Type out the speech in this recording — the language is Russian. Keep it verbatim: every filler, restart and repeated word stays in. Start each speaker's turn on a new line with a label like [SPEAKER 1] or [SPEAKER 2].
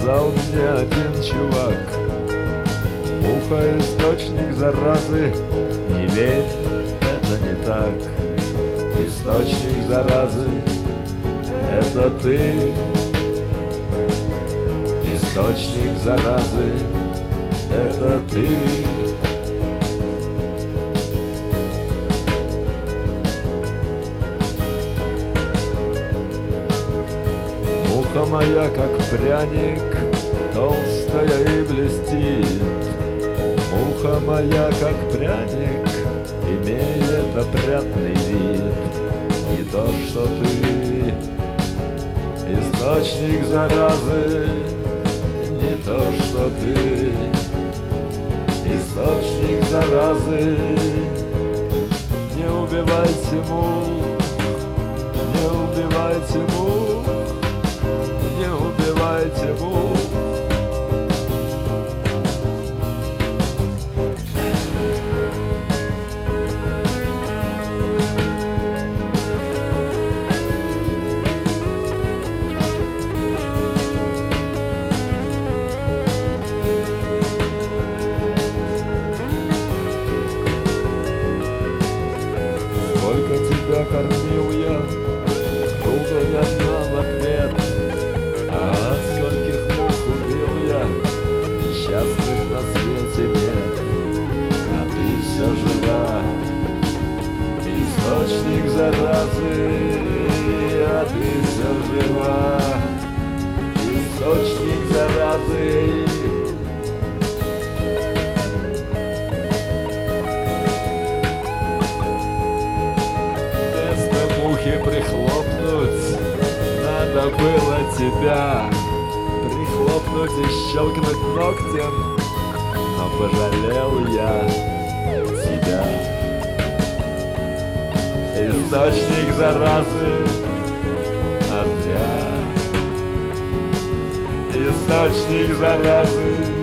[SPEAKER 1] сказал мне один чувак: муха — источник заразы, не верь, это не так. Источник заразы — это ты. Источник заразы — это ты. Муха моя, как пряник, толстая и блестит. Муха моя, как пряник, имеет опрятный вид. Не то, что ты, источник заразы, не то, что ты, источник заразы. Не убивайте мух, не убивайте мух, не убивайте мух. Сколько тебя кормил я, долго я знал ответ. А от скольких мух убил я, несчастных на свете нет. А ты все жива, источник заразы. А ты все жива, источник заразы. Прихлопнуть надо было тебя, прихлопнуть и щелкнуть ногтем, но пожалел я тебя. Источник заразы, а зря. Источник заразы.